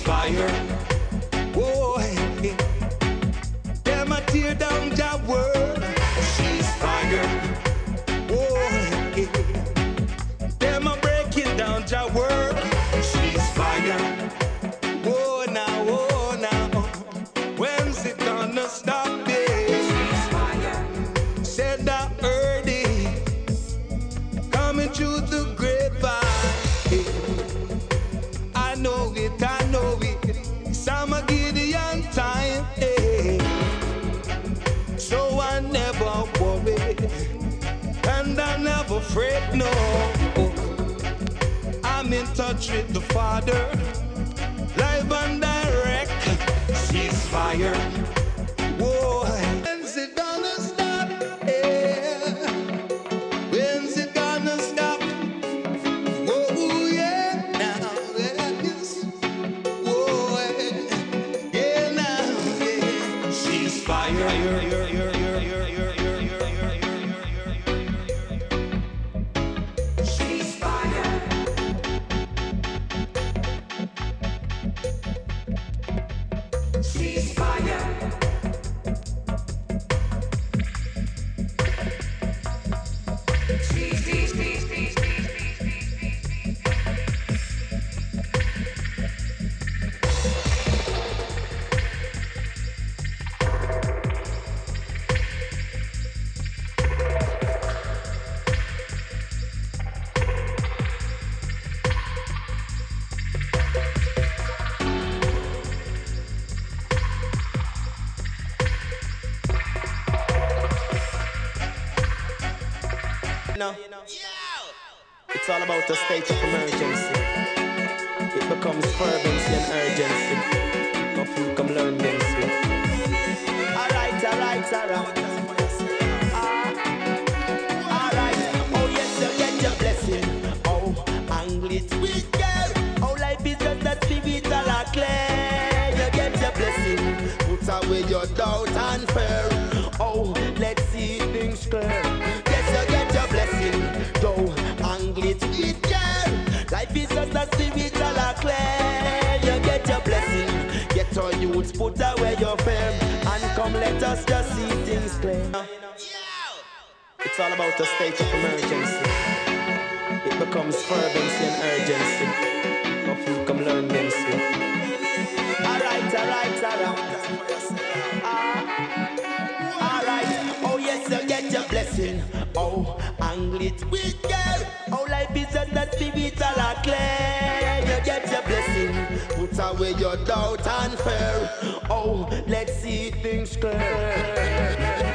fire. Whoa, hey. Them a tear down the world. She's fire. Whoa, hey. Them a breaking down the world. She's fire. Whoa now. When's it gonna stop this? She's fire. Said I heard it coming through the grapevine. I know it. It's Armageddon time. So I never worry and I never fret, no. I'm in touch with the Father, live and direct. She's fire. Whoa. When's it gonna stop? Yeah. When's it gonna stop? Oh yeah, now yes. Whoa, yeah, now yeah. She's fire. She's fire. She's fire. It's all about a state of emergency. It becomes fervency and urgency. Nothing come learn them sweet. Alright. Alright. Oh yes, you get your blessing. Oh, angle it with girl. Oh, life is just a spiritual clay. You get your blessing. Put away your doubt and fear. Oh, let's see things clear. Yes, you get your blessing. Go angle it with girl. Life is just a spiritual clay. You get your blessing. Get your youths, put away your fear, and come let us just see things clear. It's all about a state of emergency. It becomes fervency and urgency. Nothing come learn them sweet. Alright. Alright. Oh yes, you get your blessing. Oh, angle it with girl. Oh, life is just a spiritual clay. You get your blessing. Put away your doubt and fear. Oh, let's see things clear.